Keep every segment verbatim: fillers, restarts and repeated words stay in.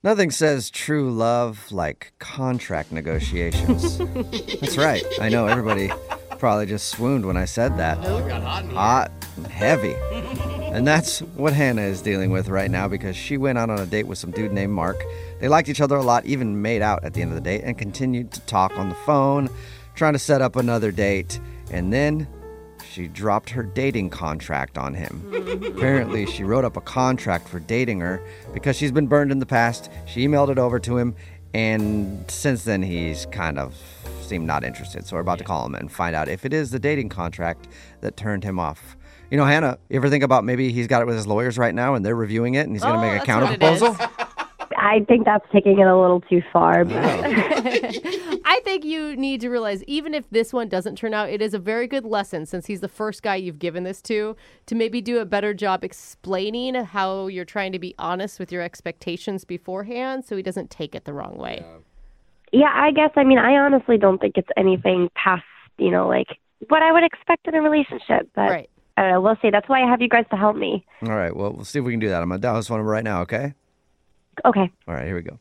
Nothing says true love like contract negotiations. That's right. I know everybody probably just swooned when I said that. Oh, it got hot in here. Hot and heavy. And that's what Hannah is dealing with right now because she went out on a date with some dude named Mark. They liked each other a lot, even made out at the end of the date, and continued to talk on the phone, trying to set up another date. And then she dropped her dating contract on him. Apparently, she wrote up a contract for dating her because she's been burned in the past. She emailed it over to him, and since then, he's kind of seemed not interested. So we're about to call him and find out if it is the dating contract that turned him off. You know, Hannah, you ever think about maybe he's got it with his lawyers right now, and they're reviewing it, and he's going to Oh, make a that's counter what it proposal? I think that's taking it a little too far. But I think you need to realize, even if this one doesn't turn out, it is a very good lesson, since he's the first guy you've given this to, to maybe do a better job explaining how you're trying to be honest with your expectations beforehand so he doesn't take it the wrong way. yeah, I guess, I mean, I honestly don't think it's anything past, you know, like what I would expect in a relationship. But Right. I don't know, we'll see. That's why I have you guys to help me. All right, well, we'll see if we can do that. I'm going to dial his phone number right now, okay? Okay. All right, here we go.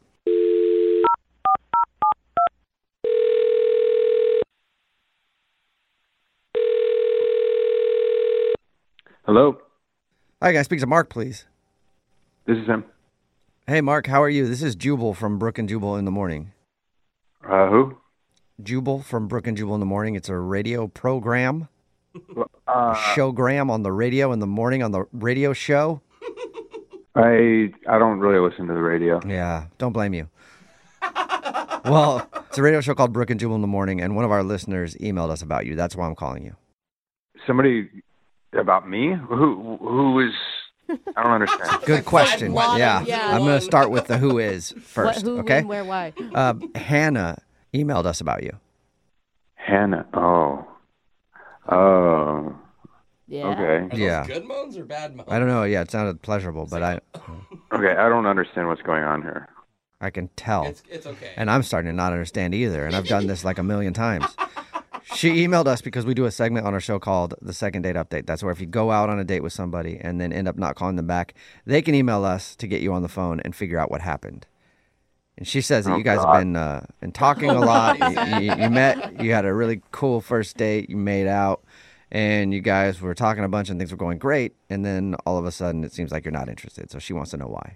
Hello, Hi, guys. Speak to Mark, please. this is him. Hey, Mark, how are you? This is Jubal from Brook and Jubal in the Morning. Uh, who? Jubal from Brook and Jubal in the Morning. It's a radio program, Uh, showgram on the radio in the morning on the radio show. I I don't really listen to the radio. Yeah, don't blame you. Well, it's a radio show called Brook and Jubal in the Morning, and one of our listeners emailed us about you. That's why I'm calling you. Somebody about me? Who who is? I don't understand. Good question. lot of- Yeah. yeah. I'm going to start with the who is What, first, who, okay? when, where, why? Uh, Hannah emailed us about you. Hannah. Oh. Oh. Yeah. Okay. Are those Yeah. good moans or bad moans? I don't know. Yeah, it sounded pleasurable, but I Okay. I don't understand what's going on here. I can tell. It's, it's okay. And I'm starting to not understand either, and I've done this like a million times. She emailed us because we do a segment on our show called The Second Date Update. That's where if you go out on a date with somebody and then end up not calling them back, they can email us to get you on the phone and figure out what happened. And she says that Oh, you guys God. have been uh, been talking a lot. you, you, you met, you had a really cool first date, you made out, and you guys were talking a bunch and things were going great. And then all of a sudden it seems like you're not interested. So she wants to know why.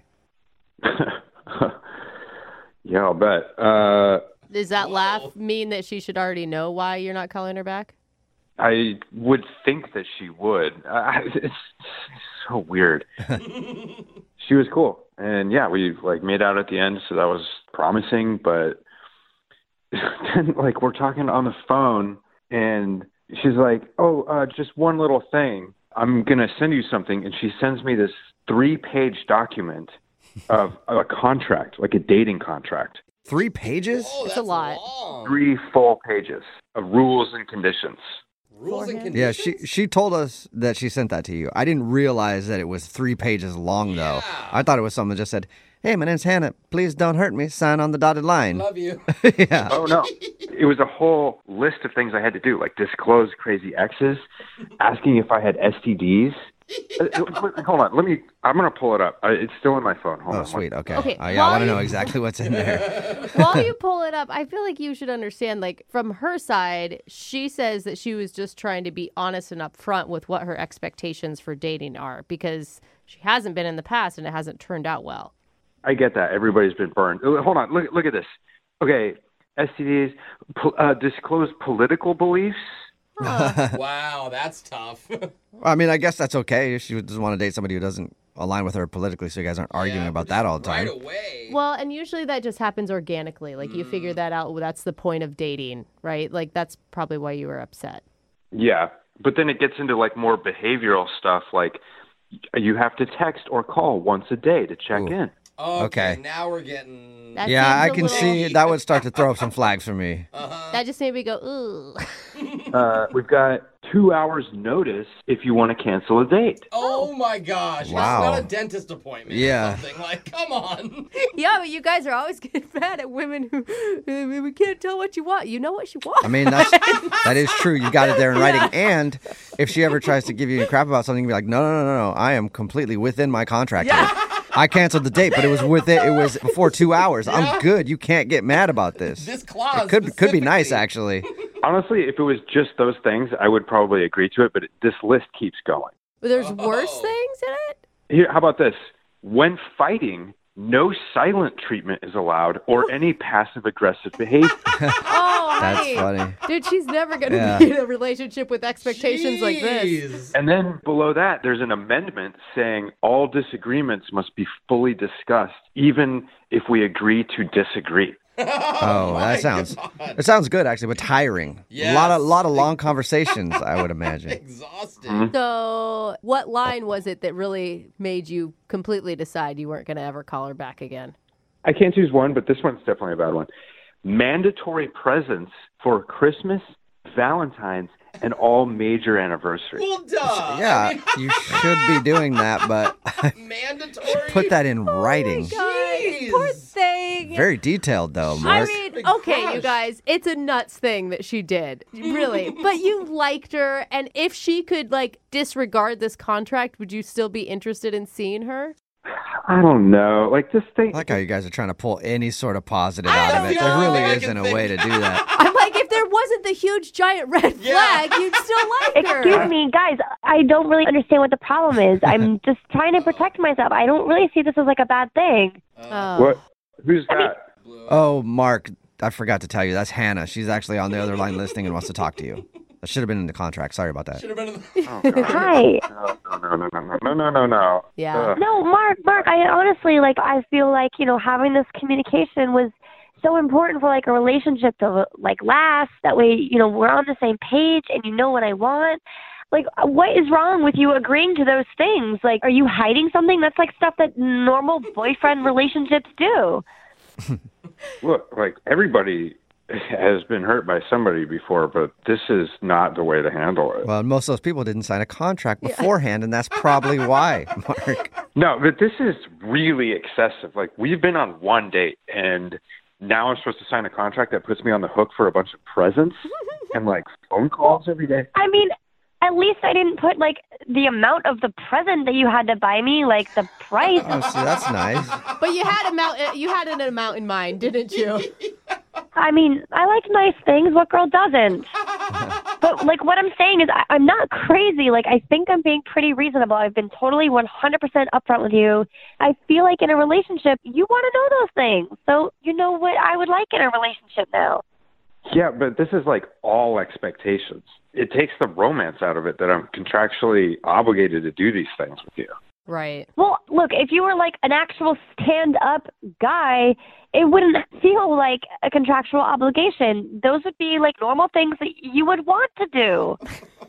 Yeah, I'll bet. Uh, Does that laugh mean that she should already know why you're not calling her back? I would think that she would. Uh, it's so weird. She was cool, and yeah, we like made out at the end, so that was promising. But then, like, we're talking on the phone, and she's like, "Oh, uh, just one little thing. I'm gonna send you something," and she sends me this three-page document of a contract, like a dating contract. Three pages? Oh, It's that's a lot. long. Three full pages of rules and conditions. Rules and Beforehand? Yeah, conditions? she she told us that she sent that to you. I didn't realize that it was three pages long, though. Yeah. I thought it was something that just said, "Hey, my name's Hannah. Please don't hurt me. Sign on the dotted line." Love you. Yeah. Oh, no. It was a whole list of things I had to do, like disclose crazy exes, asking if I had S T Ds. Uh, Hold on. Let me, I'm going to pull it up. Uh, It's still in my phone. Hold Oh, on. sweet. Okay. Okay, Uh, yeah, I want to while know you- exactly what's in there. While you pull it up, I feel like you should understand, like, from her side, she says that she was just trying to be honest and upfront with what her expectations for dating are, because she hasn't been in the past and it hasn't turned out well. I get that. Everybody's been burned. Uh, Hold on. Look, look at this. Okay. S T Ds, po- uh, disclose political beliefs. Wow, that's tough. I mean, I guess that's okay if she doesn't want to date somebody who doesn't align with her politically, so you guys aren't arguing Yeah, about but that all the time. Right away. Well, and usually that just happens organically. Like, you figure that out. Well, that's the point of dating, right? Like, that's probably why you were upset. Yeah. But then it gets into like more behavioral stuff, like you have to text or call once a day to check Ooh. in. okay, okay. now we're getting... That Yeah, seems I a can little- see that would start to throw up some flags for me. Uh-huh. That just made me go, ooh. Uh, we've got two hours notice if you want to cancel a date. Oh my gosh. Wow. It's not a dentist appointment Yeah. or something. Like, come on. Yeah, but you guys are always getting mad at women who uh, we can't tell what you want. You know what you want. I mean, that's that is true. You got it there in writing. And if she ever tries to give you crap about something, you be like, no, no, no, no, no. I am completely within my contract. Yeah. here. I canceled the date, but it was with it. It was before two hours. I'm good. You can't get mad about this. This clause It could could be nice, specifically. actually. Honestly, if it was just those things, I would probably agree to it, but it, this list keeps going. But there's worse Oh. things in it? Here, how about this? When fighting, no silent treatment is allowed or any passive-aggressive behavior. Oh, That's hey. funny. Dude, she's never going to Yeah. be in a relationship with expectations like this. Jeez. And then below that, there's an amendment saying all disagreements must be fully discussed, even if we agree to disagree. Oh, my that sounds God. it sounds good actually, but tiring. A lot of Yes. lot of long conversations, I would imagine. Exhausting. So, what line was it that really made you completely decide you weren't going to ever call her back again? I can't choose one, but this one's definitely a bad one. Mandatory presents for Christmas, Valentine's, and all major anniversaries. Well, duh. Yeah, I mean, you should be doing that, but mandatory. put that in writing. God, Jeez. poor thing. Very detailed though, I Mark. mean, Big okay, you crush. guys, it's a nuts thing that she did, really. But you liked her, and if she could, like, disregard this contract, would you still be interested in seeing her? I don't know. Like, this thing. I like how you guys are trying to pull any sort of positive I out of don't it. There know. really I isn't can a think- way to do that. I'm like, if there wasn't the huge giant red Yeah. flag, you'd still like her. Excuse me, guys. I don't really understand what the problem is. I'm just trying to protect myself. I don't really see this as like a bad thing. Oh. What? Who's that? Oh, Mark, I forgot to tell you. That's Hannah. She's actually on the other line listening and wants to talk to you. That should have been in the contract. Sorry about that. Should have been. In the... Oh, God. Hi. No, no, no, no, no, no, no, no, no. Yeah. Ugh. No, Mark, Mark, I honestly, like, I feel like, you know, having this communication was so important for, like, a relationship to, like, last. That way, you know, we're on the same page and you know what I want. Like, what is wrong with you agreeing to those things? Like, are you hiding something? That's, like, stuff that normal boyfriend relationships do. Look, like, everybody has been hurt by somebody before, but this is not the way to handle it. Well, most of those people didn't sign a contract beforehand, and that's probably why, Mark. No, but this is really excessive. Like, we've been on one date, and now I'm supposed to sign a contract that puts me on the hook for a bunch of presents and, like, phone calls every day. I mean, at least I didn't put, like, the amount of the present that you had to buy me, like, the price. Oh, see, that's nice. But you had amount, uh, you had an amount in mind, didn't you? I mean, I like nice things. What girl doesn't? But, like, what I'm saying is I, I'm not crazy. Like, I think I'm being pretty reasonable. I've been totally one hundred percent upfront with you. I feel like in a relationship, you want to know those things. So you know what I would like in a relationship now. Yeah, but this is, like, all expectations. It takes the romance out of it that I'm contractually obligated to do these things with you. Right. Well, look, if you were, like, an actual stand-up guy, it wouldn't feel like a contractual obligation. Those would be, like, normal things that you would want to do.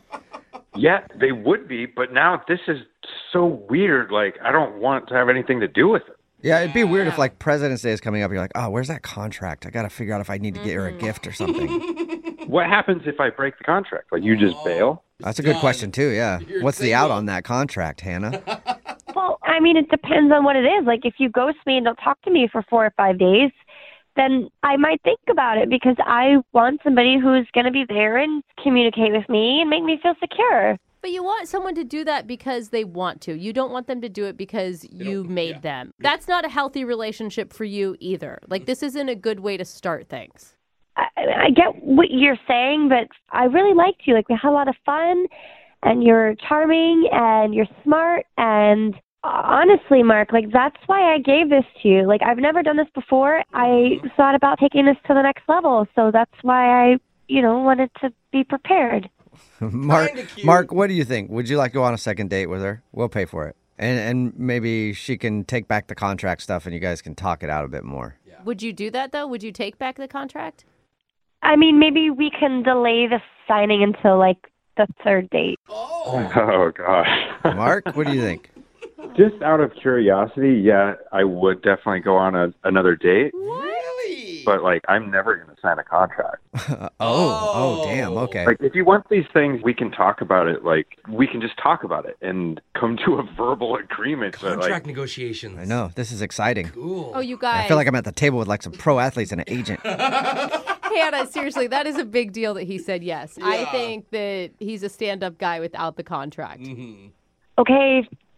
Yeah, they would be, but now this is so weird. Like, I don't want to have anything to do with it. Yeah, it'd be weird if, like, President's Day is coming up. You're like, oh, where's that contract? I got to figure out if I need to get her a gift or something. What happens if I break the contract? Like, you just bail? That's a good Done. question, too, yeah. You're What's the out single. on that contract, Hannah? Well, I mean, it depends on what it is. Like, if you ghost me and don't talk to me for four or five days, then I might think about it because I want somebody who's going to be there and communicate with me and make me feel secure. But you want someone to do that because they want to. You don't want them to do it because you made yeah. them. That's not a healthy relationship for you either. Like, this isn't a good way to start things. I, I get what you're saying, but I really liked you. Like, we had a lot of fun, and you're charming, and you're smart, and honestly, Mark, like, that's why I gave this to you. Like, I've never done this before. I thought about taking this to the next level, so that's why I, you know, wanted to be prepared. Mark, Kinda cute. Mark, what do you think? Would you like to go on a second date with her? We'll pay for it. And and maybe she can take back the contract stuff and you guys can talk it out a bit more. Would you do that, though? Would you take back the contract? I mean, maybe we can delay the signing until, like, the third date. Oh. Oh, gosh. Mark, what do you think? Just out of curiosity, yeah, I would definitely go on a, another date. Really? But, like, I'm never going to sign a contract. oh, oh, damn, okay. Like, if you want these things, we can talk about it. Like, we can just talk about it and come to a verbal agreement. But, Contract like, negotiations. I know, this is exciting. Cool. Oh, you guys. I feel like I'm at the table with like some pro athletes and an agent. Hannah, seriously, that is a big deal that he said yes. I Yeah. think that he's a stand-up guy without the contract. Mhm. Okay,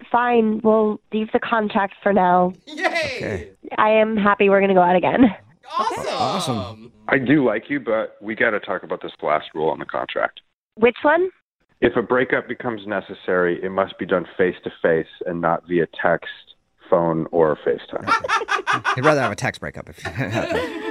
fine. We'll leave the contract for now. Yay! Okay. I am happy we're going to go out again. Awesome. Awesome. I do like you, but we got to talk about this last rule on the contract. Which one? If a breakup becomes necessary, it must be done face to face and not via text, phone, or FaceTime. I'd rather have a text breakup if